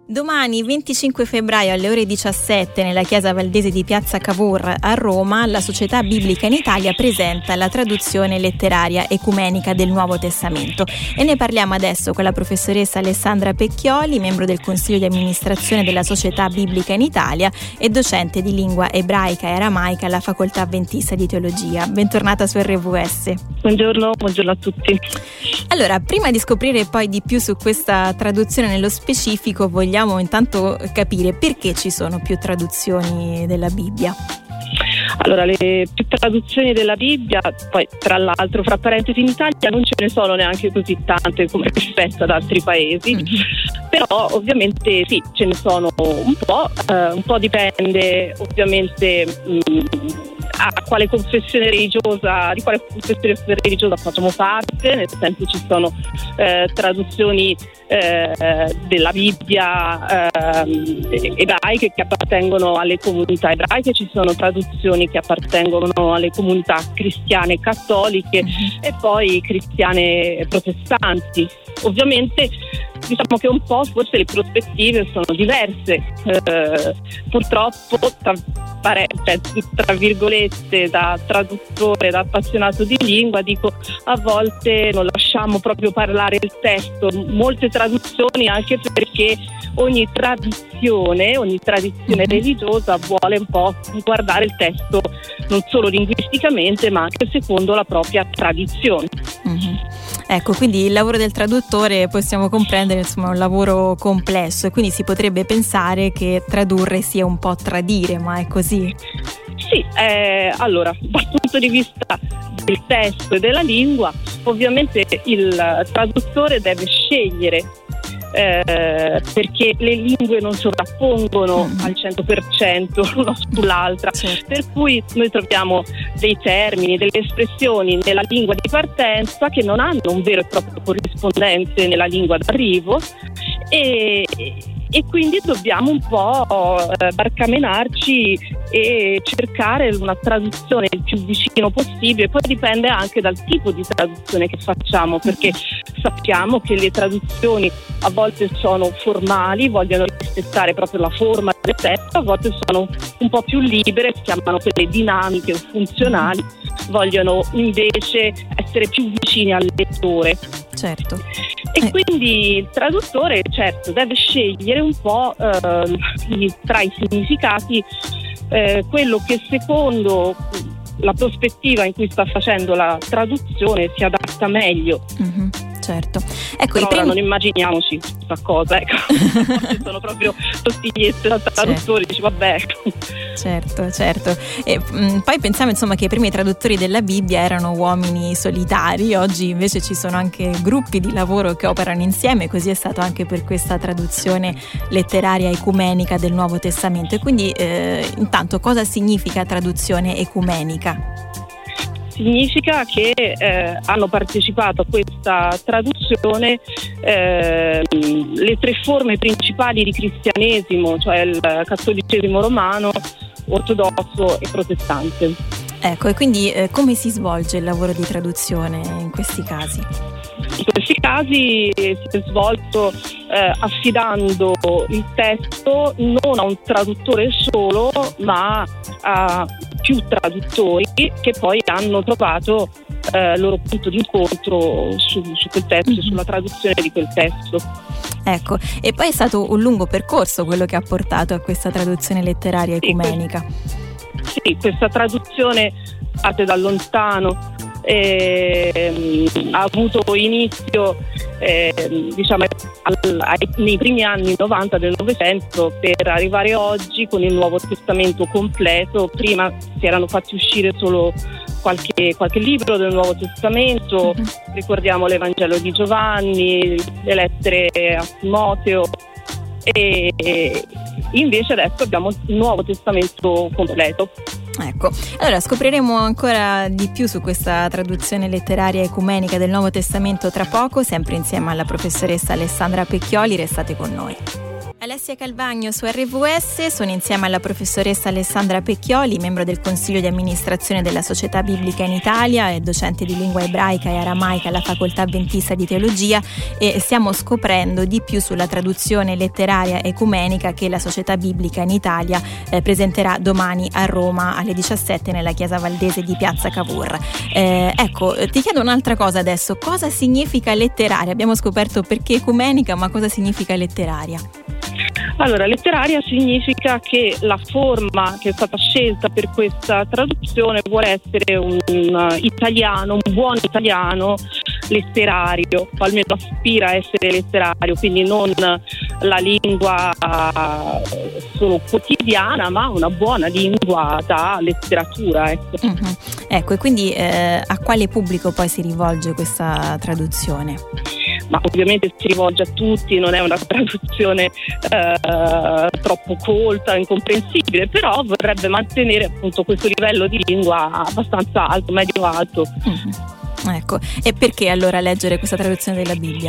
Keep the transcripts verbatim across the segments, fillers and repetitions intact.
Domani, venticinque febbraio, alle ore diciassette, nella chiesa valdese di Piazza Cavour a Roma, la Società Biblica in Italia presenta la traduzione letteraria ecumenica del Nuovo Testamento. E ne parliamo adesso con la professoressa Alessandra Pecchioli, membro del Consiglio di amministrazione della Società Biblica in Italia e docente di lingua ebraica e aramaica alla Facoltà Adventista di Teologia. Bentornata su R V S. Buongiorno, buongiorno a tutti. Allora, prima di scoprire poi di più su questa traduzione nello specifico, vogliamo Vogliamo intanto capire perché ci sono più traduzioni della Bibbia. Allora, le più traduzioni della Bibbia, poi tra l'altro, fra parentesi, in Italia non ce ne sono neanche così tante come rispetto ad altri paesi, mm-hmm. però ovviamente sì, ce ne sono un po', eh, un po' dipende ovviamente mh, a quale confessione religiosa, di quale confessione religiosa facciamo parte, nel senso ci sono eh, traduzioni eh, della Bibbia eh, ebraiche che appartengono alle comunità ebraiche, ci sono traduzioni che appartengono alle comunità cristiane cattoliche mm-hmm. e poi cristiane protestanti. Ovviamente diciamo che un po' forse le prospettive sono diverse, eh, purtroppo tra, pare, tra virgolette da traduttore, da appassionato di lingua, dico a volte non lasciamo proprio parlare il testo, molte traduzioni, anche perché ogni tradizione, ogni tradizione mm-hmm. religiosa vuole un po' guardare il testo non solo linguisticamente ma anche secondo la propria tradizione. Mm-hmm. Ecco, quindi il lavoro del traduttore possiamo comprendere, insomma, è un lavoro complesso e quindi si potrebbe pensare che tradurre sia un po' tradire, ma è così? Sì, eh, allora, dal punto di vista del testo e della lingua, ovviamente il traduttore deve scegliere Eh, perché le lingue non sovrappongono mm. al cento per cento l'una sull'altra, certo. Per cui noi troviamo dei termini, delle espressioni nella lingua di partenza che non hanno un vero e proprio corrispondente nella lingua d'arrivo e, e quindi dobbiamo un po' eh, barcamenarci e cercare una traduzione il più vicino possibile. Poi dipende anche dal tipo di traduzione che facciamo, perché sappiamo che le traduzioni a volte sono formali, vogliono rispettare proprio la forma del testo, a volte sono un po' più libere, si chiamano quelle dinamiche o funzionali, vogliono invece essere più vicini al lettore. Certo. E quindi il traduttore, certo, deve scegliere un po' eh, tra i significati eh, quello che secondo la prospettiva in cui sta facendo la traduzione si adatta meglio. Mm-hmm. Certo. Ecco, però primi... non immaginiamoci questa cosa, ecco. Sono proprio sottigliezze da traduttori, certo. Dici vabbè. Certo, certo. E mh, poi pensiamo insomma che i primi traduttori della Bibbia erano uomini solitari, oggi invece ci sono anche gruppi di lavoro che operano insieme, così è stato anche per questa traduzione letteraria ecumenica del Nuovo Testamento. E quindi eh, intanto cosa significa traduzione ecumenica? Significa che eh, hanno partecipato a questa traduzione eh, le tre forme principali di cristianesimo, cioè il cattolicesimo romano, ortodosso e protestante. Ecco, e quindi eh, come si svolge il lavoro di traduzione in questi casi? In questi casi si è svolto eh, affidando il testo non a un traduttore solo, ma a più traduttori che poi hanno trovato eh, il loro punto di incontro su, su quel testo, mm-hmm. sulla traduzione di quel testo. Ecco, e poi è stato un lungo percorso quello che ha portato a questa traduzione letteraria ecumenica. Sì, sì, questa traduzione parte da lontano. Eh, ha avuto inizio eh, diciamo al, ai, nei primi anni novanta del Novecento per arrivare oggi con il Nuovo Testamento completo. Prima si erano fatti uscire solo qualche, qualche libro del Nuovo Testamento, mm-hmm. ricordiamo l'Evangelo di Giovanni, le lettere a Timoteo e, e invece adesso abbiamo il Nuovo Testamento completo. Ecco, allora scopriremo ancora di più su questa traduzione letteraria ecumenica del Nuovo Testamento tra poco, sempre insieme alla professoressa Alessandra Pecchioli. Restate con noi. Alessia Calvagno su R V S, sono insieme alla professoressa Alessandra Pecchioli, membro del Consiglio di amministrazione della Società Biblica in Italia e docente di lingua ebraica e aramaica alla Facoltà Adventista di Teologia, e stiamo scoprendo di più sulla traduzione letteraria ecumenica che la Società Biblica in Italia eh, presenterà domani a Roma alle diciassette nella chiesa valdese di Piazza Cavour. Eh, ecco, ti chiedo un'altra cosa adesso, cosa significa letteraria? Abbiamo scoperto perché ecumenica, ma cosa significa letteraria? Allora, letteraria significa che la forma che è stata scelta per questa traduzione vuole essere un italiano, un buon italiano letterario, o almeno aspira a essere letterario, quindi non la lingua solo quotidiana, ma una buona lingua da letteratura. Ecco, mm-hmm. Ecco, e quindi eh, a quale pubblico poi si rivolge questa traduzione? Ma ovviamente si rivolge a tutti, non è una traduzione eh, troppo colta, incomprensibile, però vorrebbe mantenere appunto questo livello di lingua abbastanza alto, medio-alto. Mm-hmm. Ecco, e perché allora leggere questa traduzione della Bibbia?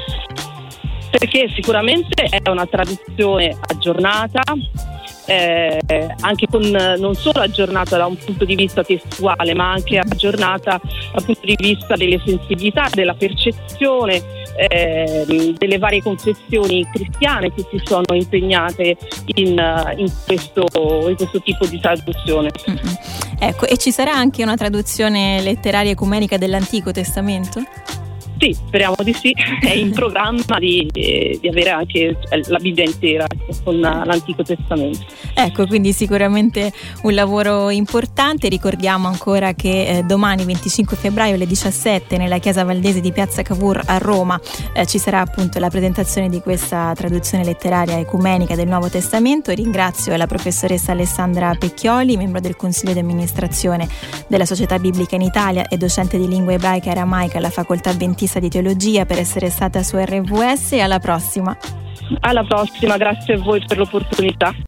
Perché sicuramente è una traduzione aggiornata, eh, anche con non solo aggiornata da un punto di vista testuale, ma anche aggiornata dal punto di vista delle sensibilità, della percezione, eh, delle varie confessioni cristiane che si sono impegnate in, in, questo, in questo tipo di traduzione. Mm-hmm. Ecco, e ci sarà anche una traduzione letteraria ecumenica dell'Antico Testamento? Sì, speriamo di sì, è in programma di, di avere anche la Bibbia intera con l'Antico Testamento. Ecco, quindi sicuramente un lavoro importante. Ricordiamo ancora che eh, domani venticinque febbraio alle diciassette nella chiesa valdese di Piazza Cavour a Roma eh, ci sarà appunto la presentazione di questa traduzione letteraria ecumenica del Nuovo Testamento. Ringrazio la professoressa Alessandra Pecchioli, membro del Consiglio di amministrazione della Società Biblica in Italia e docente di lingua ebraica e aramaica alla Facoltà Adventista di Teologia, per essere stata su R V S, e alla prossima. Alla prossima, grazie a voi per l'opportunità.